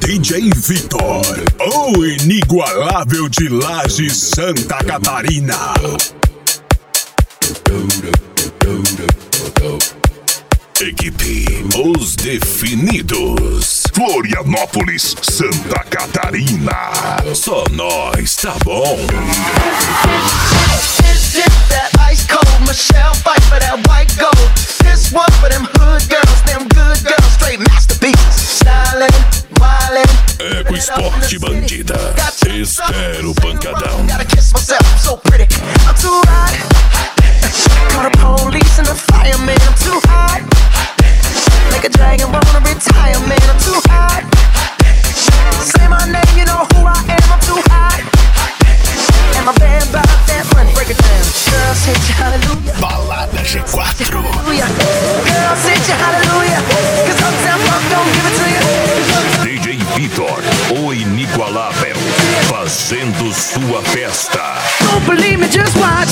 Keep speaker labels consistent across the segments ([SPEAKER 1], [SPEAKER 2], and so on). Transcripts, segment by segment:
[SPEAKER 1] DJ Vitor, o inigualável de Lages, Santa Catarina. Equipe Os Definidos, Florianópolis, Santa Catarina. Só nós, tá bom?
[SPEAKER 2] This is that ice cold Michelle fight for that white gold. This one for them hood girls, straight masterpieces. Stylin', wildin'.
[SPEAKER 1] Eco Esporte Bandida, Estero Pancadão.
[SPEAKER 2] Gotta kiss myself, I'm so pretty. I'm too hot. Call the police and the fireman, I'm too hot. Make a dragon wanna retire, man, I'm too hot. Say my name, you know who I am, I'm too hot. And my band bought that money, break it down. Girls hit you, hallelujah.
[SPEAKER 1] Balada G4.
[SPEAKER 2] Girls hit you, hallelujah. Cause Uptown Funk don't give it to you.
[SPEAKER 1] DJ Vitor, o inigualável, fazendo sua festa.
[SPEAKER 2] Don't believe me, just watch.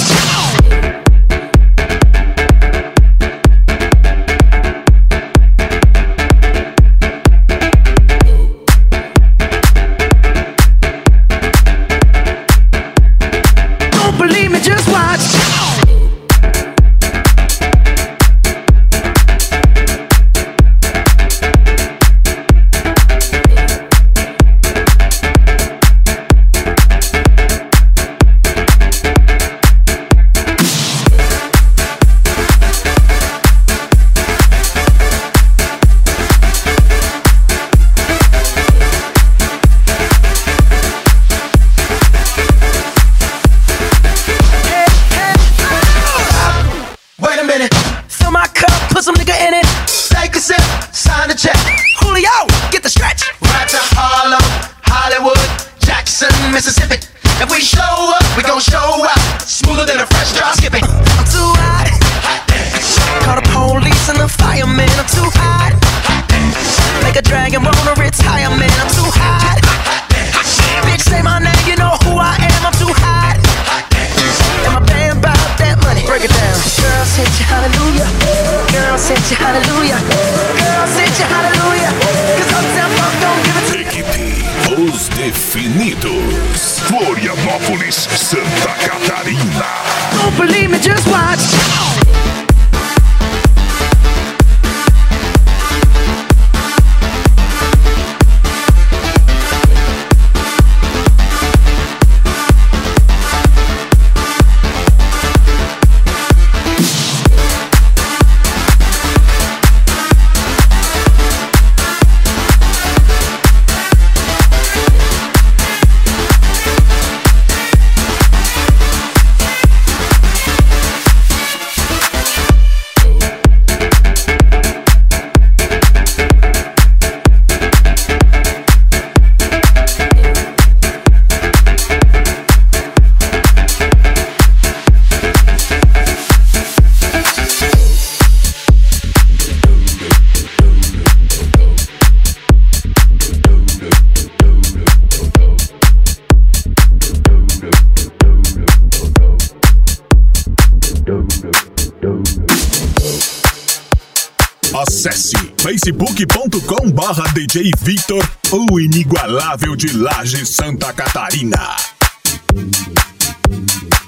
[SPEAKER 2] Mississippi. If we show up, we gon' show out. Smoother than a fresh drop skipping. I'm too hot. Call the police and the fireman. I'm too hot. Make a dragon wanna retire, man. I'm too hot. Bitch, say my name, you know who I am. I'm too hot. And my band bought that money. Break it down. Girls hit you, hallelujah. Girls hit you, hallelujah. Girls hit you, hallelujah. Cause Uptown Funk don't give it to you.
[SPEAKER 1] Equipe Os Definidos, Florianópolis, Santa Catarina.
[SPEAKER 2] Don't believe me, just watch.
[SPEAKER 1] Acesse facebook.com/DJ Vitor, o inigualável de Lages, Santa Catarina.